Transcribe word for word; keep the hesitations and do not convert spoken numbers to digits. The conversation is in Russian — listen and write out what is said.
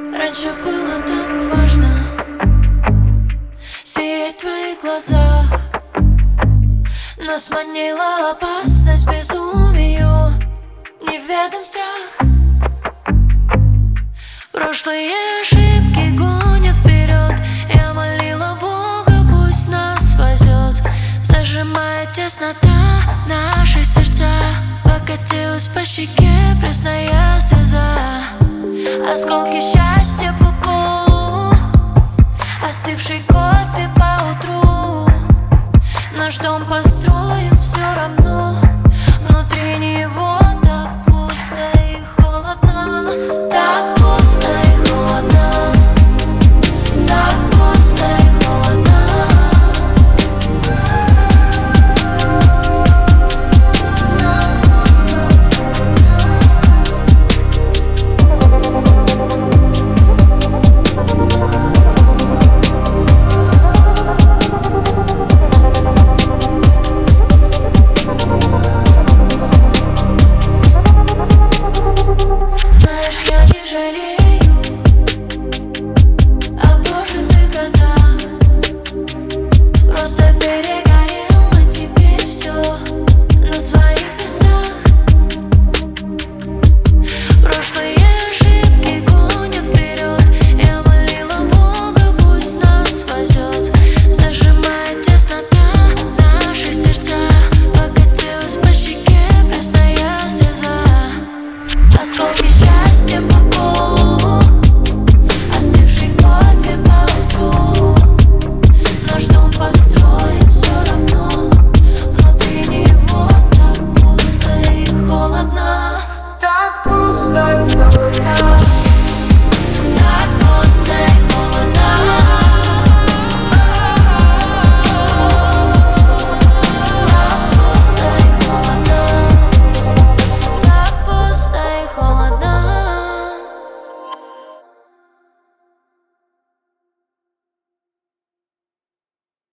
Раньше было так важно сиять в твоих глазах. Нас манила опасность, безумию неведом страх. Прошлые ошибки гонят вперед. Я молила Бога, пусть нас спасет. Зажимает теснота наши сердца. Покатилась по щеке пресная слеза. Осколки счастья по полу, остывший кофе по утру. Наш дом построен все равно, внутри него